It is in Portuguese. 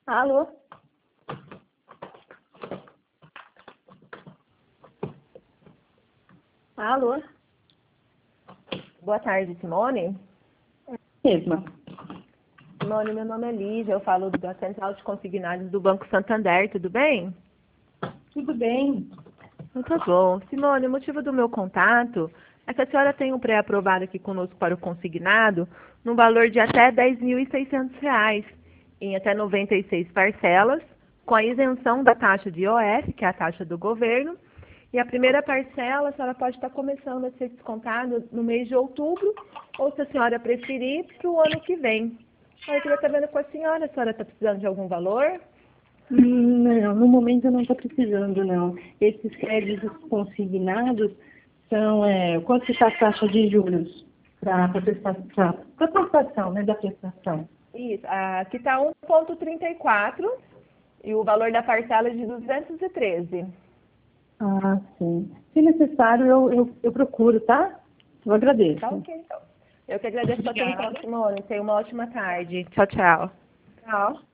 Alô? Alô? Boa tarde, Simone. Mesma. Simone, meu nome é Lígia, eu falo da Central de Consignados do Banco Santander, tudo bem? Tudo bem? Muito bom. Simone, o motivo do meu contato é que a senhora tem um pré-aprovado aqui conosco para o consignado no valor de até R$ 10.600, em até 96 parcelas, com a isenção da taxa de IOF, que é a taxa do governo. E a primeira parcela, a senhora pode estar começando a ser descontada no mês de outubro, ou se a senhora preferir, para o ano que vem. Eu queria estar vendo com a senhora está precisando de algum valor? Não, no momento eu não estou precisando, não. Esses créditos consignados são, quanto está a taxa de juros para a prestação, né, da prestação? Isso, aqui está 1,34 e o valor da parcela é de 213. Ah, sim. Se necessário, eu procuro, tá? Eu agradeço. Tá ok, então. Eu que agradeço a sua atenção, Obrigada. Simone. Tenha uma ótima tarde. Tchau, tchau. Tchau.